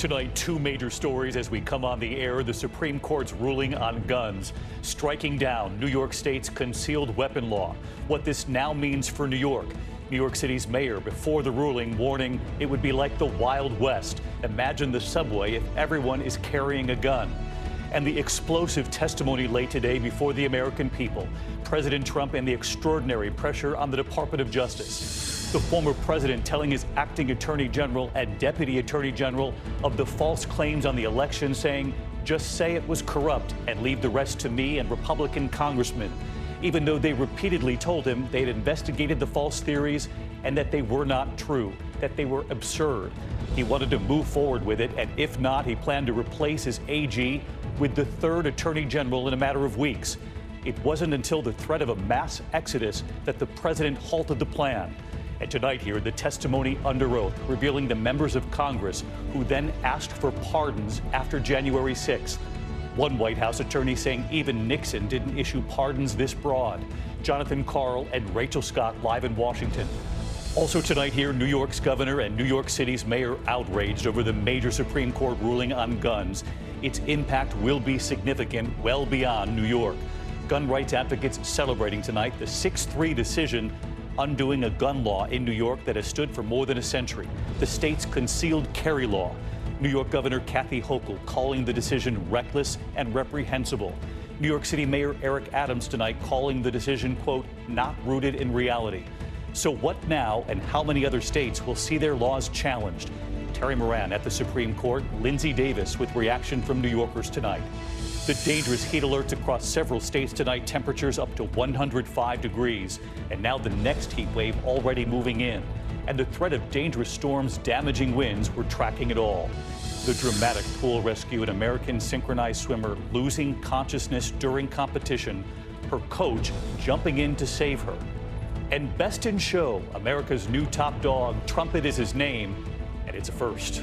Tonight, two major stories as we come on the air. The Supreme Court's ruling on guns, striking down New York State's concealed weapon law. What this now means for New York. New York City's mayor, before the ruling, warning it would be like the Wild West. Imagine the subway if everyone is carrying a gun. And the explosive testimony late today before the American people. President Trump and the extraordinary pressure on the Department of Justice. The former president telling his acting attorney general and deputy attorney general of the false claims on the election, saying, just say it was corrupt and leave the rest to me and Republican congressmen, even though they repeatedly told him they'd investigated the false theories and that they were not true, that they were absurd. He wanted to move forward with it, and if not, he planned to replace his AG with the third attorney general in a matter of weeks. It wasn't until the threat of a mass exodus that the president halted the plan. And tonight here, the testimony under oath, revealing the members of Congress who then asked for pardons after January 6th. One White House attorney saying even Nixon didn't issue pardons this broad. Jonathan Karl and Rachel Scott live in Washington. Also tonight here, New York's governor and New York City's mayor outraged over the major Supreme Court ruling on guns. Its impact will be significant well beyond New York. Gun rights advocates celebrating tonight the 6-3 decision undoing a gun law in New York that has stood for more than a century, the state's concealed carry law. New York Governor Kathy Hochul calling the decision reckless and reprehensible. New York City Mayor Eric Adams tonight calling the decision, quote, not rooted in reality. So what now, and how many other states will see their laws challenged? Terry Moran at the Supreme Court, Lindsay Davis with reaction from New Yorkers tonight. The dangerous heat alerts across several states tonight, temperatures up to 105 degrees. And now the next heat wave already moving in. And the threat of dangerous storms, damaging winds, we're tracking it all. The dramatic pool rescue, an American synchronized swimmer losing consciousness during competition, her coach jumping in to save her. And Best in Show, America's new top dog, Trumpet is his name, and it's a first.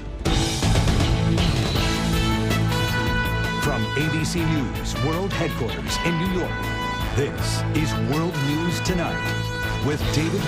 From ABC News World Headquarters in New York, this is World News Tonight with David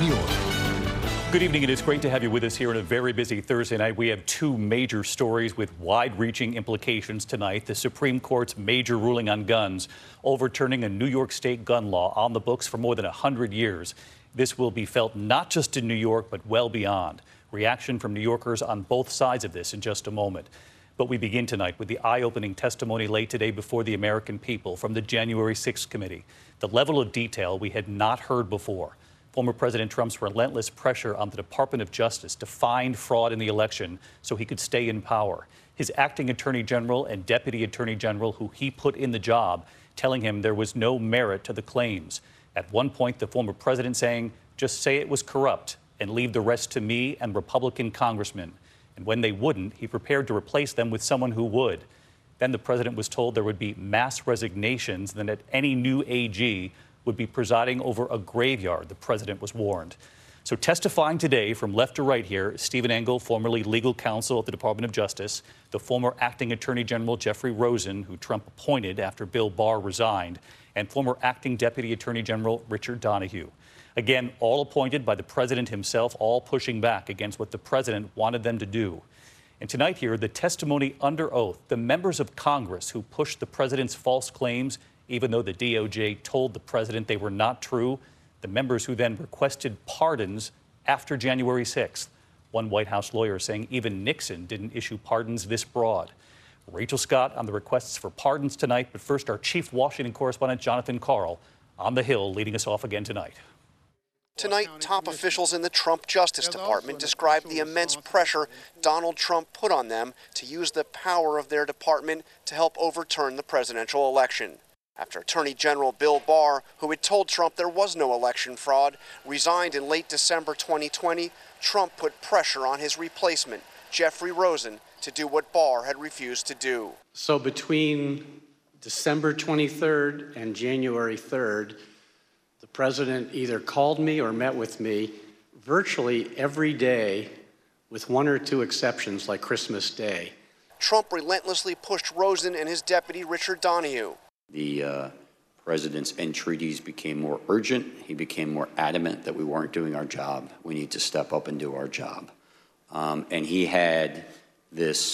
Muir. Good evening. It is great to have you with us here on a very busy Thursday night. We have two major stories with wide-reaching implications tonight. The Supreme Court's major ruling on guns, overturning a New York State gun law on the books for more than 100 years. This will be felt not just in New York, but well beyond. Reaction from New Yorkers on both sides of this in just a moment. But we begin tonight with the eye-opening testimony late today before the American people from the January 6th committee. The level of detail we had not heard before. Former President Trump's relentless pressure on the Department of Justice to find fraud in the election so he could stay in power. His acting attorney general and deputy attorney general who he put in the job telling him there was no merit to the claims. At one point, the former president saying, just say it was corrupt and leave the rest to me and Republican congressmen. And when they wouldn't, he prepared to replace them with someone who would. Then the president was told there would be mass resignations, and that any new AG would be presiding over a graveyard, the president was warned. So testifying today from left to right here, Stephen Engel, formerly legal counsel at the Department of Justice, the former acting attorney general Jeffrey Rosen, who Trump appointed after Bill Barr resigned, and former acting deputy attorney general Richard Donoghue. Again, all appointed by the president himself, all pushing back against what the president wanted them to do. And tonight here, the testimony under oath, the members of Congress who pushed the president's false claims, even though the DOJ told the president they were not true, the members who then requested pardons after January 6th. One White House lawyer saying even Nixon didn't issue pardons this broad. Rachel Scott on the requests for pardons tonight, but first our chief Washington correspondent Jonathan Karl on the Hill leading us off again tonight. Tonight, top officials in the Trump Justice Department described the immense pressure Donald Trump put on them to use the power of their department to help overturn the presidential election. After Attorney General Bill Barr, who had told Trump there was no election fraud, resigned in late December 2020, Trump put pressure on his replacement, Jeffrey Rosen, to do what Barr had refused to do. So between December 23rd and January 3rd, the president either called me or met with me virtually every day, with one or two exceptions like Christmas Day. Trump relentlessly pushed Rosen and his deputy Richard Donoghue. The president's entreaties became more urgent. He became more adamant that we weren't doing our job. We need to step up and do our job. And he had this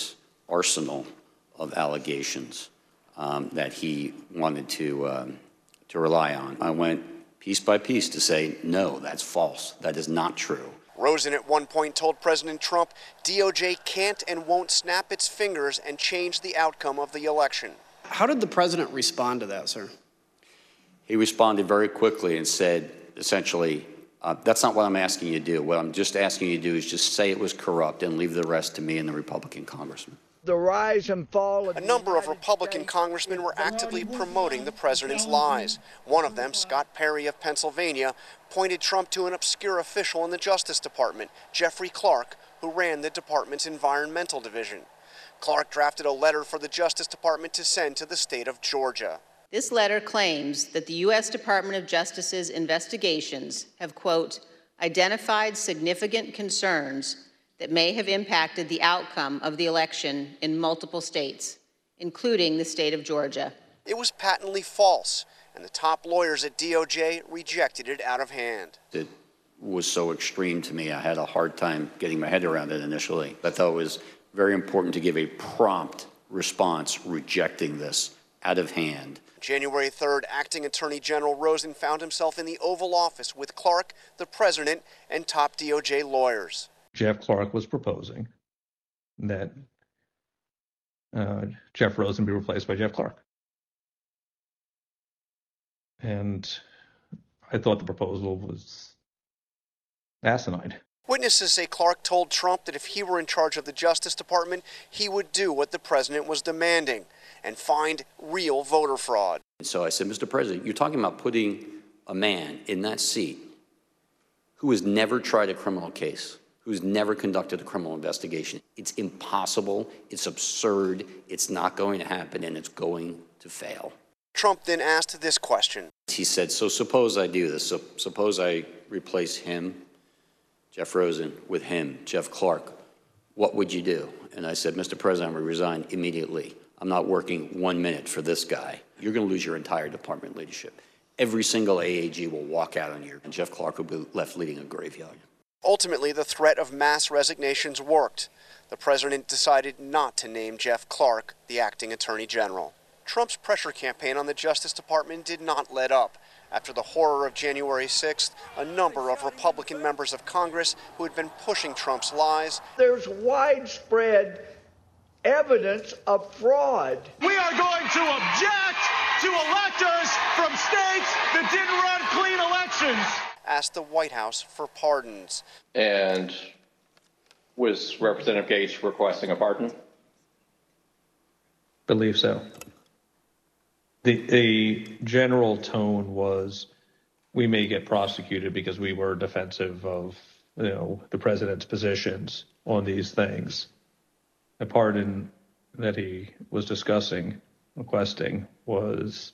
arsenal of allegations that he wanted to rely on. I went piece by piece to say, no, that's false. That is not true. Rosen at one point told President Trump DOJ can't and won't snap its fingers and change the outcome of the election. How did the president respond to that, sir? He responded very quickly and said, essentially, that's not what I'm asking you to do. What I'm just asking you to do is just say it was corrupt and leave the rest to me and the Republican congressman. The rise and fall of a number of Republican congressmen were actively promoting the president's lies. One of them, Scott Perry of Pennsylvania, pointed Trump to an obscure official in the Justice Department, Jeffrey Clark, who ran the department's environmental division. Clark drafted a letter for the Justice Department to send to the state of Georgia. This letter claims that the U.S. Department of Justice's investigations have, quote, identified significant concerns that may have impacted the outcome of the election in multiple states, including the state of Georgia. It was patently false, and the top lawyers at DOJ rejected it out of hand. It was so extreme to me, I had a hard time getting my head around it initially. I thought it was very important to give a prompt response rejecting this out of hand. January 3rd, Acting Attorney General Rosen found himself in the Oval Office with Clark, the president, and top DOJ lawyers. Jeff Clark was proposing that Jeff Rosen be replaced by Jeff Clark. And I thought the proposal was asinine. Witnesses say Clark told Trump that if he were in charge of the Justice Department, he would do what the president was demanding and find real voter fraud. So I said, Mr. President, you're talking about putting a man in that seat who has never tried a criminal case, who's never conducted a criminal investigation. It's impossible, it's absurd, it's not going to happen, and it's going to fail. Trump then asked this question. He said, so suppose I do this. So suppose I replace him, Jeff Rosen, with him, Jeff Clark. What would you do? And I said, Mr. President, I would resign immediately. I'm not working 1 minute for this guy. You're going to lose your entire department leadership. Every single AAG will walk out on you, and Jeff Clark will be left leading a graveyard. Ultimately, the threat of mass resignations worked. The president decided not to name Jeff Clark the acting attorney general. Trump's pressure campaign on the Justice Department did not let up. After the horror of January 6th, a number of Republican members of Congress who had been pushing Trump's lies. There's widespread evidence of fraud. We are going to object to electors from states that didn't run clean elections. Asked the White House for pardons. And was Representative Gates requesting a pardon? Believe so. The general tone was, we may get prosecuted because we were defensive of, the president's positions on these things. The pardon that he was requesting, was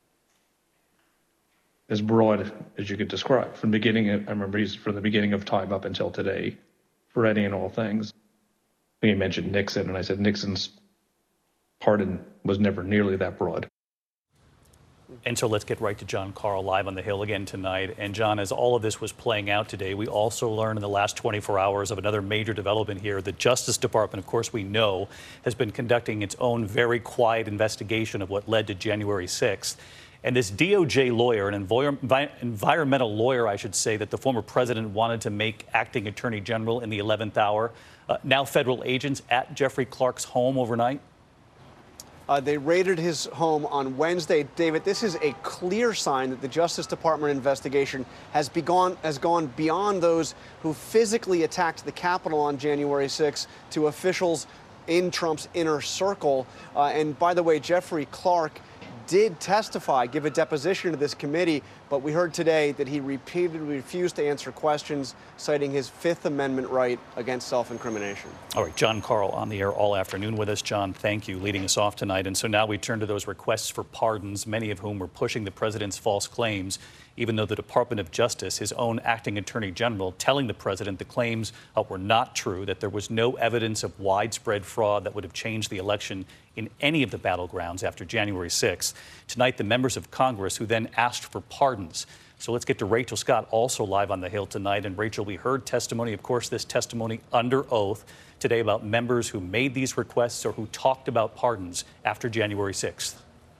as broad as you could describe. From the beginning, I remember he's from the beginning of time up until today, for any and all things. He mentioned Nixon, and I said Nixon's pardon was never nearly that broad. And so let's get right to Jon Karl live on the Hill again tonight. And John, as all of this was playing out today, we also learned in the last 24 hours of another major development here. The Justice Department, of course, we know, has been conducting its own very quiet investigation of what led to January 6th. And this DOJ lawyer, an environmental lawyer, I should say, that the former president wanted to make acting attorney general in the 11th hour, now federal agents at Jeffrey Clark's home overnight. They raided his home on Wednesday. David, this is a clear sign that the Justice Department investigation has gone beyond those who physically attacked the Capitol on January 6th to officials in Trump's inner circle. And by the way, Jeffrey Clark did testify, give a deposition to this committee, but we heard today that he repeatedly refused to answer questions, citing his Fifth Amendment right against self-incrimination. All right, Jon Karl on the air all afternoon with us. John, thank you, leading us off tonight. And so now we turn to those requests for pardons, many of whom were pushing the president's false claims, even though the Department of Justice, his own acting attorney general, telling the president the claims were not true, that there was no evidence of widespread fraud that would have changed the election in any of the battlegrounds after January 6th. Tonight, the members of Congress who then asked for pardons. So let's get to Rachel Scott, also live on the Hill tonight. And Rachel, we heard testimony, of course, this testimony under oath. today about members who made these requests or who talked about pardons after January 6th.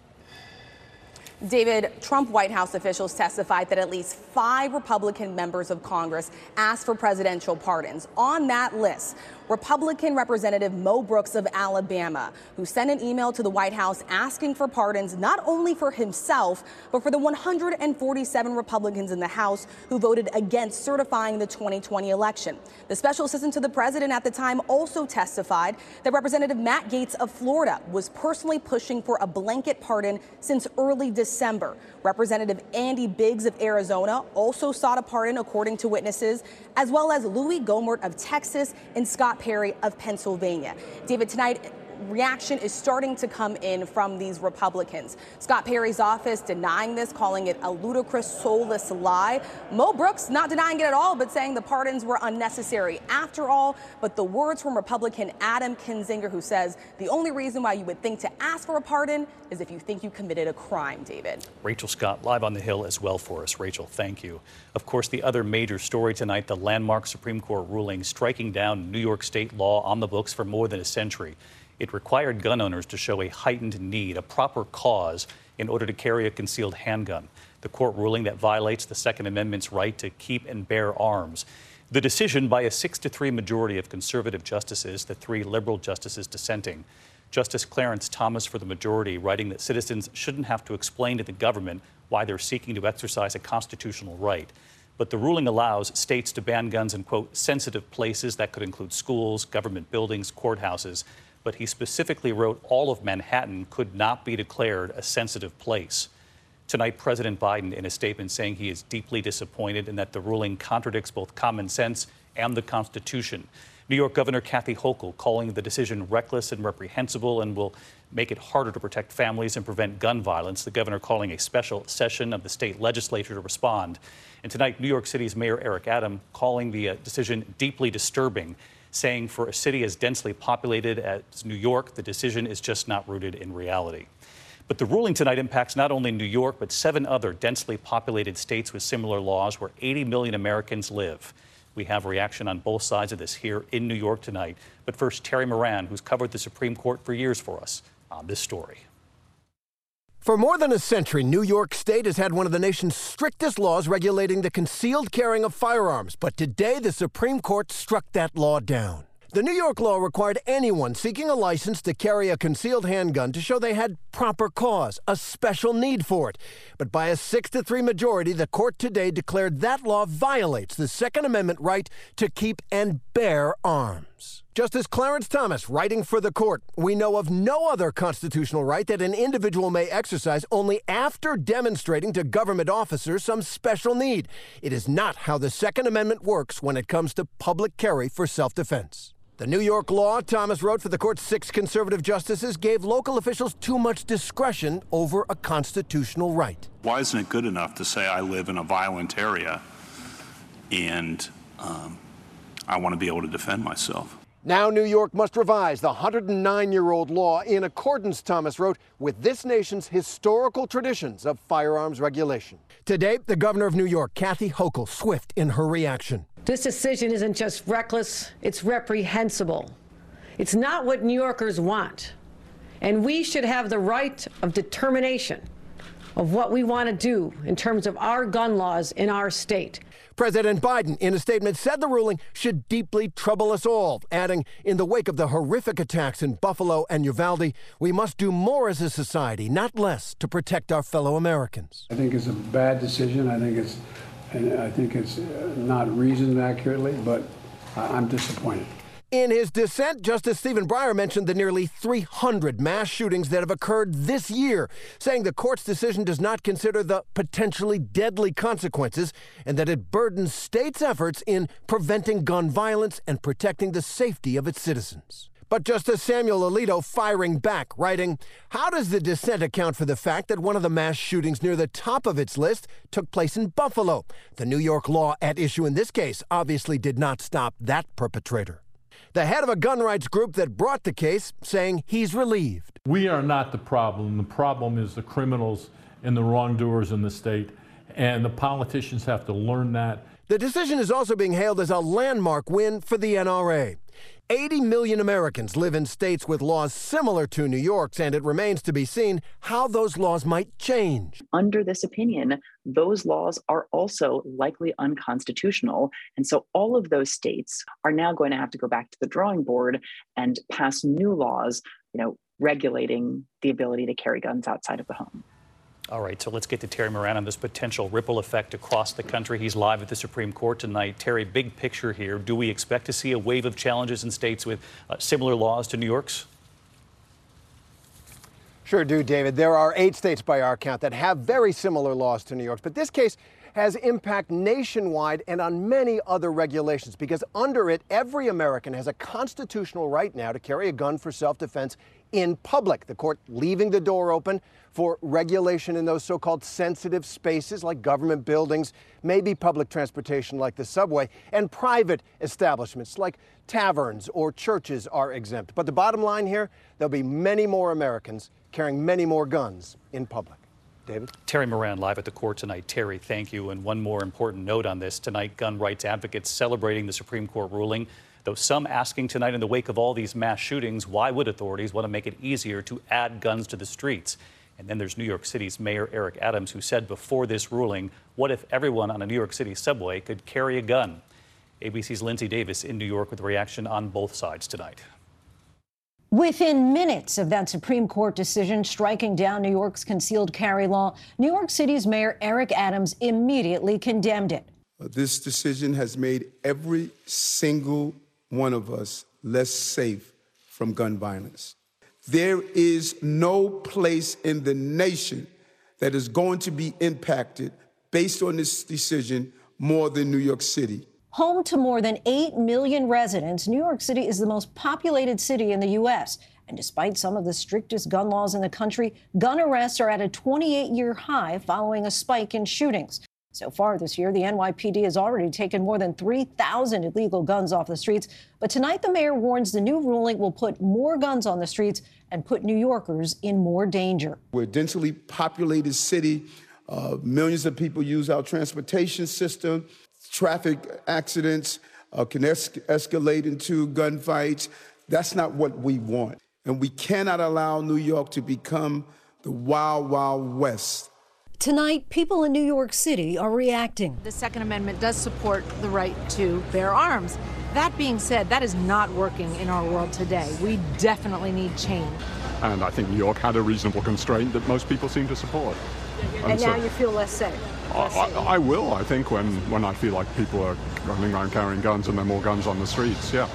David, Trump White House officials testified that at least 5 Republican members of Congress asked for presidential pardons. On that list, Republican Representative Mo Brooks of Alabama, who sent an email to the White House asking for pardons not only for himself, but for the 147 Republicans in the House who voted against certifying the 2020 election. The special assistant to the president at the time also testified that Representative Matt Gaetz of Florida was personally pushing for a blanket pardon since early December. Representative Andy Biggs of Arizona also sought a pardon, according to witnesses, as well as Louis Gohmert of Texas and Scott Perry of Pennsylvania. David, tonight, reaction is starting to come in from these Republicans. Scott Perry's office denying this, calling it a ludicrous, soulless lie. Mo Brooks not denying it at all, but saying the pardons were unnecessary after all. But the words from Republican Adam Kinzinger, who says the only reason why you would think to ask for a pardon is if you think you committed a crime, David. Rachel Scott live on the Hill as well for us. Rachel, thank you. Of course, the other major story tonight, the landmark Supreme Court ruling striking down New York state law on the books for more than a century. It required gun owners to show a heightened need, a proper cause, in order to carry a concealed handgun. The court ruling that violates the Second Amendment's right to keep and bear arms. The decision by a 6-3 majority of conservative justices, the 3 liberal justices dissenting. Justice Clarence Thomas for the majority, writing that citizens shouldn't have to explain to the government why they're seeking to exercise a constitutional right. But the ruling allows states to ban guns in, quote, sensitive places. That could include schools, government buildings, courthouses. But he specifically wrote all of Manhattan could not be declared a sensitive place. Tonight, President Biden, in a statement, saying he is deeply disappointed and that the ruling contradicts both common sense and the Constitution. New York Governor Kathy Hochul calling the decision reckless and reprehensible and will make it harder to protect families and prevent gun violence. The governor calling a special session of the state legislature to respond. And tonight, New York City's Mayor Eric Adams calling the decision deeply disturbing, saying for a city as densely populated as New York, the decision is just not rooted in reality. But the ruling tonight impacts not only New York, but 7 other densely populated states with similar laws where 80 million Americans live. We have reaction on both sides of this here in New York tonight. But first, Terry Moran, who's covered the Supreme Court for years for us on this story. For more than a century, New York State has had one of the nation's strictest laws regulating the concealed carrying of firearms. But today, the Supreme Court struck that law down. The New York law required anyone seeking a license to carry a concealed handgun to show they had proper cause, a special need for it. But by a 6-3 majority, the court today declared that law violates the Second Amendment right to keep and bear arms. Justice Clarence Thomas, writing for the court, we know of no other constitutional right that an individual may exercise only after demonstrating to government officers some special need. It is not how the Second Amendment works when it comes to public carry for self-defense. The New York law, Thomas wrote for the court's 6 conservative justices, gave local officials too much discretion over a constitutional right. Why isn't it good enough to say I live in a violent area and I want to be able to defend myself? Now New York must revise the 109-year-old law in accordance, Thomas wrote, with this nation's historical traditions of firearms regulation. Today, the governor of New York, Kathy Hochul, swift in her reaction. This decision isn't just reckless, it's reprehensible. It's not what New Yorkers want. And we should have the right of determination of what we want to do in terms of our gun laws in our state. President Biden, in a statement, said the ruling should deeply trouble us all, adding, in the wake of the horrific attacks in Buffalo and Uvalde, we must do more as a society, not less, to protect our fellow Americans. I think it's a bad decision. I think it's not reasoned accurately, but I'm disappointed. In his dissent, Justice Stephen Breyer mentioned the nearly 300 mass shootings that have occurred this year, saying the court's decision does not consider the potentially deadly consequences and that it burdens states' efforts in preventing gun violence and protecting the safety of its citizens. But Justice Samuel Alito firing back, writing, how does the dissent account for the fact that one of the mass shootings near the top of its list took place in Buffalo? The New York law at issue in this case obviously did not stop that perpetrator. The head of a gun rights group that brought the case saying he's relieved. We are not the problem. The problem is the criminals and the wrongdoers in the state, and the politicians have to learn that. The decision is also being hailed as a landmark win for the NRA. 80 million Americans live in states with laws similar to New York's, and it remains to be seen how those laws might change. Under this opinion, those laws are also likely unconstitutional. And so all of those states are now going to have to go back to the drawing board and pass new laws, regulating the ability to carry guns outside of the home. All right, so let's get to Terry Moran on this potential ripple effect across the country. He's live at the Supreme Court tonight. Terry, big picture here. Do we expect to see a wave of challenges in states with similar laws to New York's? Sure do, David. There are 8 states by our count that have very similar laws to New York's, but this case has impact nationwide and on many other regulations, because under it, every American has a constitutional right now to carry a gun for self-defense in public. The court leaving the door open for regulation in those so-called sensitive spaces like government buildings, maybe public transportation like the subway, and private establishments like taverns or churches are exempt. But the bottom line here, there'll be many more Americans carrying many more guns in public. David? Terry Moran live at the court tonight. Terry, thank you. And one more important note on this. Tonight, gun rights advocates celebrating the Supreme Court ruling, though some asking tonight in the wake of all these mass shootings, why would authorities want to make it easier to add guns to the streets? And then there's New York City's Mayor Eric Adams, who said before this ruling, what if everyone on a New York City subway could carry a gun? ABC's Lindsay Davis in New York with a reaction on both sides tonight. Within minutes of that Supreme Court decision striking down New York's concealed carry law, New York City's Mayor Eric Adams immediately condemned it. This decision has made every single one of us less safe from gun violence. There is no place in the nation that is going to be impacted based on this decision more than New York City. Home to more than 8 million residents, New York City is the most populated city in the U.S. And despite some of the strictest gun laws in the country, gun arrests are at a 28-year high following a spike in shootings. So far this year, the NYPD has already taken more than 3,000 illegal guns off the streets. But tonight, the mayor warns the new ruling will put more guns on the streets and put New Yorkers in more danger. We're a densely populated city. Millions of people use our transportation system. Traffic accidents can escalate into gunfights. That's not what we want. And we cannot allow New York to become the wild, wild west. Tonight, people in New York City are reacting. The Second Amendment does support the right to bear arms. That being said, that is not working in our world today. We definitely need change. And I think New York had a reasonable constraint that most people seem to support. And now you feel less safe. I will, I think, when I feel like people are running around carrying guns and there are more guns on the streets, yeah.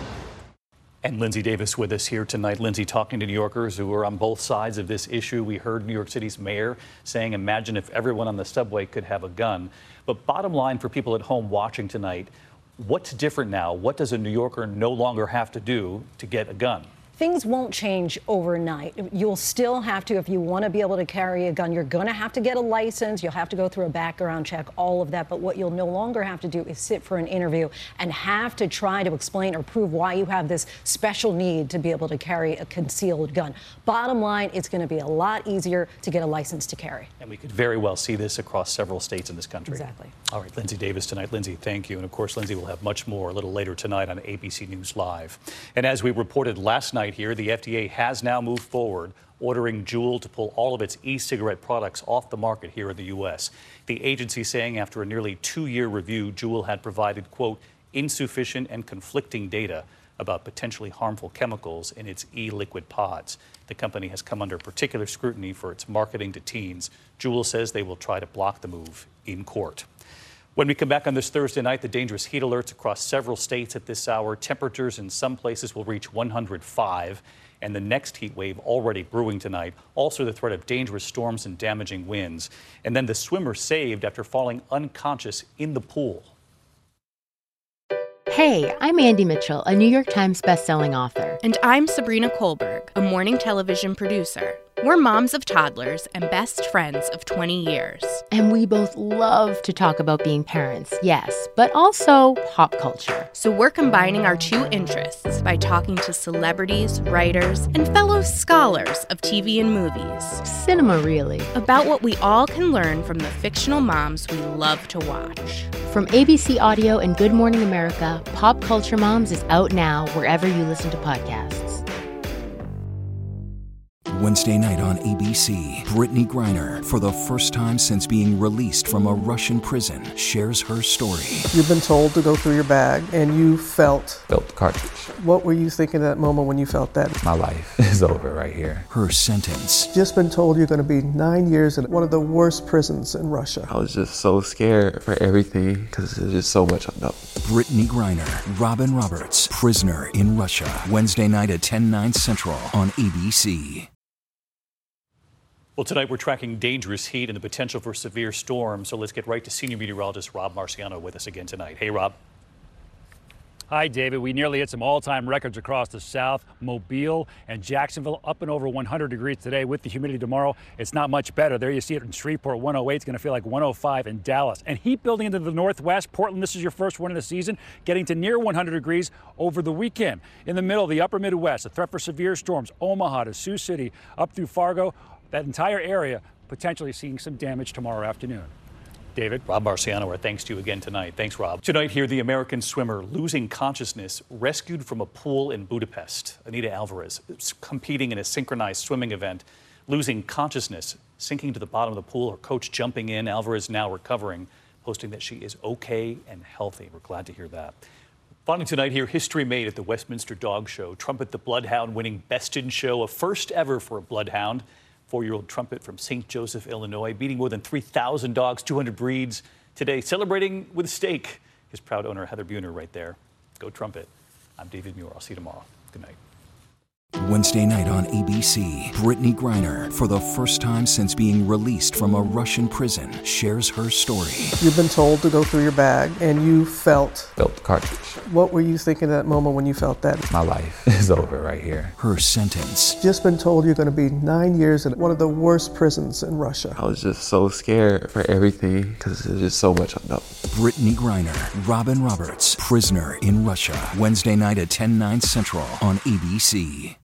And Lindsay Davis with us here tonight. Lindsay, talking to New Yorkers who are on both sides of this issue. We heard New York City's mayor saying, imagine if everyone on the subway could have a gun. But bottom line for people at home watching tonight, what's different now? What does a New Yorker no longer have to do to get a gun? Things won't change overnight. You'll still have to, if you want to be able to carry a gun, you're going to have to get a license. You'll have to go through a background check, all of that. But what you'll no longer have to do is sit for an interview and have to try to explain or prove why you have this special need to be able to carry a concealed gun. Bottom line, it's going to be a lot easier to get a license to carry. And we could very well see this across several states in this country. Exactly. All right, Lindsay Davis tonight. Lindsay, thank you. And of course, Lindsay will have much more a little later tonight on ABC News Live. And as we reported last night here, the FDA has now moved forward, ordering Juul to pull all of its e-cigarette products off the market here in the U.S. The agency saying after a nearly 2-year review, Juul had provided, quote, insufficient and conflicting data about potentially harmful chemicals in its e-liquid pods. The company has come under particular scrutiny for its marketing to teens. Juul says they will try to block the move in court. When we come back on this Thursday night, the dangerous heat alerts across several states at this hour. Temperatures in some places will reach 105, and the next heat wave already brewing tonight. Also the threat of dangerous storms and damaging winds. And then the swimmer saved after falling unconscious in the pool. Hey, I'm Andy Mitchell, a New York Times bestselling author. And I'm Sabrina Kohlberg, a morning television producer. We're moms of toddlers and best friends of 20 years. And we both love to talk about being parents, yes, but also pop culture. So we're combining our two interests by talking to celebrities, writers, and fellow scholars of TV and movies. Cinema, really. About what we all can learn from the fictional moms we love to watch. From ABC Audio and Good Morning America, Pop Culture Moms is out now wherever you listen to podcasts. Wednesday night on ABC, Brittany Griner, for the first time since being released from a Russian prison, shares her story. You've been told to go through your bag, and you felt the cartridge. What were you thinking at that moment when you felt that? My life is over right here. Her sentence. Just been told you're going to be 9 years in one of the worst prisons in Russia. I was just so scared for everything because there's just so much unknown. Brittany Griner, Robin Roberts, Prisoner in Russia. Wednesday night at 10/9 Central on ABC. Well, tonight we're tracking dangerous heat and the potential for severe storms. So let's get right to senior meteorologist Rob Marciano with us again tonight. Hey, Rob. Hi, David. We nearly hit some all-time records across the South. Mobile and Jacksonville up and over 100 degrees today. With the humidity tomorrow, it's not much better. There you see it in Shreveport, 108. It's going to feel like 105 in Dallas. And heat building into the northwest. Portland, this is your first one of the season, getting to near 100 degrees over the weekend. In the middle, the upper Midwest, a threat for severe storms. Omaha to Sioux City, up through Fargo. That entire area potentially seeing some damage tomorrow afternoon. David? Rob Marciano, our thanks to you again tonight. Thanks, Rob. Tonight here, the American swimmer losing consciousness, rescued from a pool in Budapest. Anita Alvarez, competing in a synchronized swimming event, losing consciousness, sinking to the bottom of the pool, her coach jumping in. Alvarez now recovering, posting that she is okay and healthy. We're glad to hear that. Finally tonight here, history made at the Westminster Dog Show. Trumpet the Bloodhound winning Best in Show, a first ever for a bloodhound. 4-year-old Trumpet from St. Joseph, Illinois, beating more than 3,000 dogs, 200 breeds. Today, celebrating with a steak. His proud owner, Heather Buhner, right there. Go Trumpet. I'm David Muir. I'll see you tomorrow. Good night. Wednesday night on ABC, Brittany Griner, for the first time since being released from a Russian prison, shares her story. You've been told to go through your bag, and you felt the cartridge. What were you thinking at that moment when you felt that? My life is over right here. Her sentence. Just been told you're going to be 9 years in one of the worst prisons in Russia. I was just so scared for everything because there's just so much unknown. Brittany Griner, Robin Roberts, Prisoner in Russia. Wednesday night at 10/9 Central on ABC.